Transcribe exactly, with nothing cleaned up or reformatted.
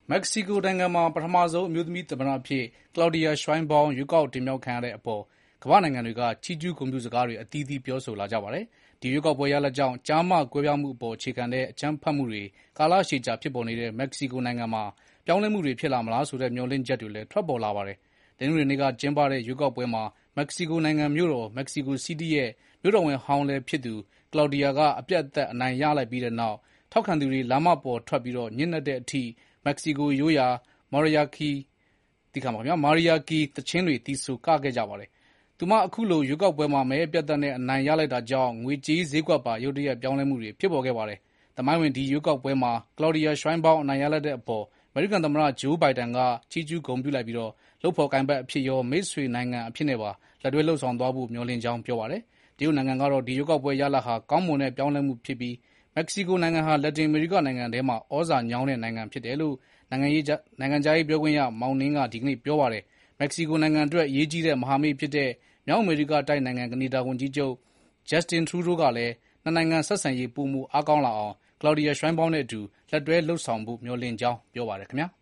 မက္ကဆီကိုနိုင်ငံမှာပထမဆုံးအမျိုးသမီးသမ္မတအဖြစ်ကလောက်ဒီယာရွိုင်းဘောင်းရွေးကောက်တင်မြှောက်ခံရတဲ့အပေါ်ကမ္ဘာ့နိုင်ငံတွေကချီးကျူးဂုဏ်ပြုစကားတွေအသီးသီးပြောဆိုလာကြပါတယ်။ဒီရွေးကောက်ပွဲရလဒ်ကြောင့်ကျားမကွဲပြားမှုအပေါ်အခြေခံတဲ့အကြမ်းဖက်မှုတွေကာလရှည်ကြာဖြစ်ပေါ်နေတဲ့မက္ကဆီကိုနိုင်ငံမှာပြောင်းလဲမှုတွေဖြစ်လာမလားဆိုတဲ့မျှော်လင့်ချက်တွေလည်းထွက်ပေါ်လာပါတယ်။တနင်္ဂနွေနေ့ကကျင်းပတဲ့ရွေးကောက်ပွဲမှာမက္ကဆီကိုနိုင်ငံမြို့တော်မက္ကဆီကိုစီးတီးရဲ့မြို့တော်ဝန်ဟောင်းလည်းဖြစ်သူကလောက်ဒီယာကအပြတ်အသတ်အနိုင်ရလိုက်ပြီးတဲ့နောက်ထောက်ခံသူတွေလမ်းမပေါ်ထွက်ပြီးညှဉ်းနှက်တဲ့အထိမက္ကဆီကိုရိုးရာမာရီယာကီသီချင်းတွေသီဆိုကခဲ့ကြပါတယ်။သူမအခုလိုရွေးကောက်ပွဲမှာမဲအပြတ်အသတ်နဲ့အနိုင်ရလိုက်တာကြောင့်ငွေကြေးဈေးကွက်ပါရုတ်တရက်ပြောင်းလဲမှုတွေဖြစ်ပေါ်ခဲ့ပါတယ်။သမိုင်းဝင်ဒီရွေးကောက်ပွဲမှာကလောက်ဒီယာရွိုင်းဘောင်းအနိုင်ရလိုက်တဲ့အပေါ်အမေရိကန်သမ္မတဂျိုးဘိုင်ဒန်ကချီးကျူးဂုဏ်ပြုလိုက်ပြီးလုပ်ဖော်ကိုင်ဘက်အဖြစ်ရောမိတ်ဆွေနိုင်ငံအဖြစ်နဲ့ပါလက်တွဲလုပ်ဆောင်သွားဖို့မျှော်လင့်ကြောင်းပြောပါတယ်။တရုတ်နိုင်ငံကတော့ဒီရွေးကောက်ပွဲရလဒ်ဟာကောင်းမွန်တဲ့ပြောင်းလဲမှုဖြစ်ပြီးမက္ကဆီကိုနိုင်ငံဟာလက်တင်အမေရိကနိုင်ငံထဲမှာဩဇာညောင်းတဲ့နိုင်ငံဖြစ်တယ်လို့နိုင်ငံခြားရေးပြောခွင့်ရမောင်နင်းကဒီကနေ့ပြောပါတယ်။မက္ကဆီကိုနိုင်ငံအတွက်အရေးကြီးတဲ့မဟာမိတ်ဖြစ်တဲ့မြောက်အမေရိကတိုက်နိုင်ငံကနေဒါဝန်ကြီးချုပ်ဂျက်စတင်ထရူးဒိုးကလည်းနှစ်နိုင်ငံဆက်ဆံရေးပိုမိုအားကောင်းလာအောင်ကလောက်ဒီယာရွိုင်းဘောင်းနဲ့အတူလက်တွဲလုပ်ဆောင်ဖို့မျှော်လင့်ကြောင်းပြောပါတယ်ခင်ဗျာ။